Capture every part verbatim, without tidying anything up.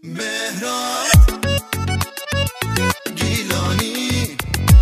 مهران گیلانی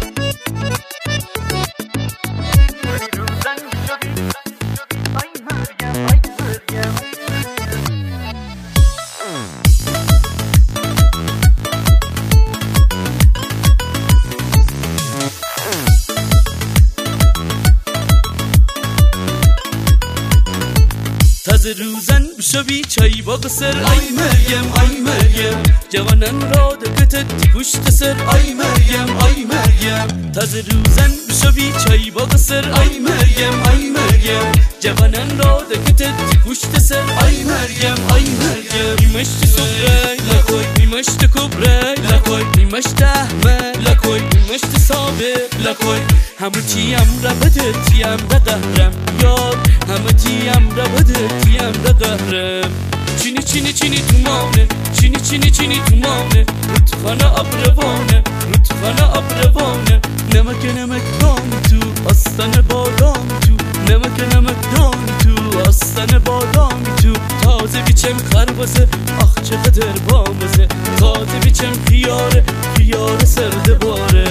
تازه روزن بشوی چای با قصر ای مریم ای مریم جوانان را دکتت پشت سر ای مریم ای مریم تازه روزن بشوی چای با قصر ای مریم ای مریم جوانان را دکتت پشت سر ای مریم ای مریم نیمشت صبره لکوی نیمشت کبره لکوی نیمشت احمد لکوی نیمشت صابه لکوی همه چیم را بده تیم را قهرم یاد همه چیم را بده تیم را قهرم چینی چینی چینی تو مانه چینی چینی چینی تو مانه رودخانه ابروانه رودخانه ابروانه نمک نمک دام تو آستان بادام تو نمک نمک دام تو آستان بادام تو تازه بیچم خربزه آخ چقدر بامزه تازه بیچم خیاره خیاره سرده باره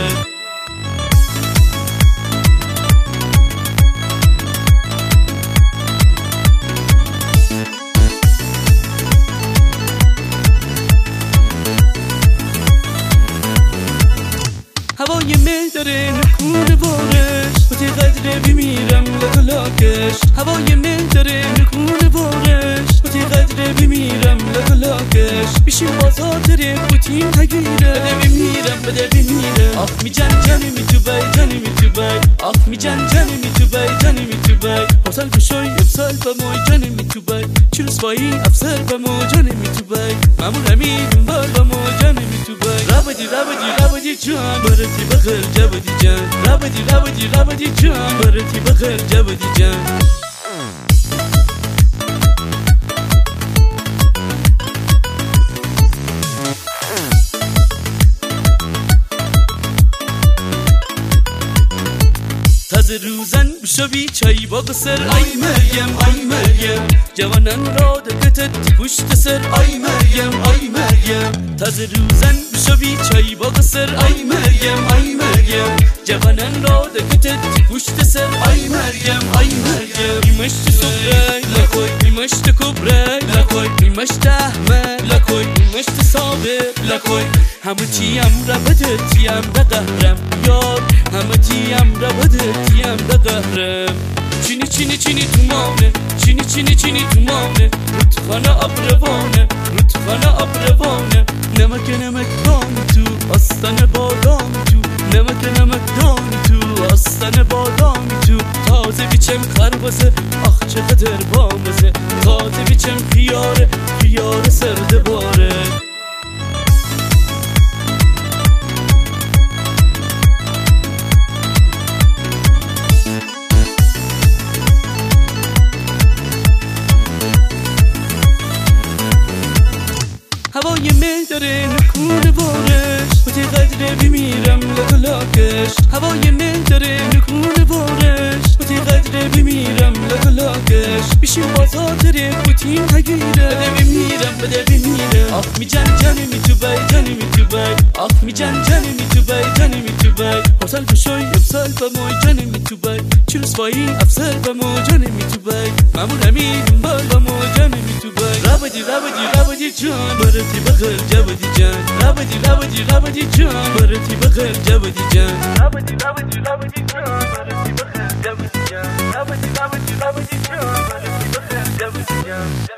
هوای مه داره نکونه بارش با تی قدره بمیرم لگلاکش هوای مه داره نکونه بارش با تی قدره بمیرم لگلاکش بیشیم بازار داره بوتیم تگیره بده بمیرم بده بمیرم آخ می جن جنی می تو بای جنی می تو بای آخ می جن جنی می تو بای جنی می تو بای پاسال بشوی افسال بموی جنی می تو بای چیروس بایی افسر بمو جنی می تو بای مامون همین بال بمو جنی می تو بای رابدی رابدی رابدی جان برتی بخیر جبدی جان رابدی رابدی رابدی جان برتی بخیر جبدی جان تازه روزن بشوی چای با قصر ای مریم ای مریم جوانان را دکتت پشت سر ای مریم ای مریم تازه روزن بشوی چای با قصر ای مریم ای مریم جوانان را دکتت پشت سر ای مریم ای مریم نیمشت صبره لکوی نیمشت کبره لکوی نیمشت احمد لکوی نیمشت صابه لکوی همه چیم را بده تیم را قهرم یاد همه چیم را بده تیم را قهرم چینی چینی چینی تو مانه چینی چینی چینی تو مانه رودخانه ابروانه رودخانه ابروانه نمک نمک دام تو آستان بادام تو نمک نمک دام تو آستان بادام تو تازه بیچم خربزه آخ چقدر بامزه تازه بیچم خیاره خیاره سرده باره هوای مه داره نکونه بارش با تی قدره بمیرم لگلاکش هوای مه داره نکونه بارش با تی قدره بمیرم لگلاکش بیشیم بازار داره بوتیم تگیره بده بمیرم بده بمیرم آخ می جن جنی می تو بای جنی می تو بای آخ می جن جنی می تو بای جنی می تو بای پاسال بشوی افسال بموی جنی می تو بای چیروس بایی افسر بمو جنی می تو بای مامون همین بال بمو جنی می تو بای رابدی رابدی رابدی جان برتی بخیر جبدی جان رابدی رابدی رابدی جان برتی بخیر جبدی جان رابدی رابدی رابدی جان برتی بخیر جبدی جان رابدی رابدی رابدی جان برتی بخیر جبدی جان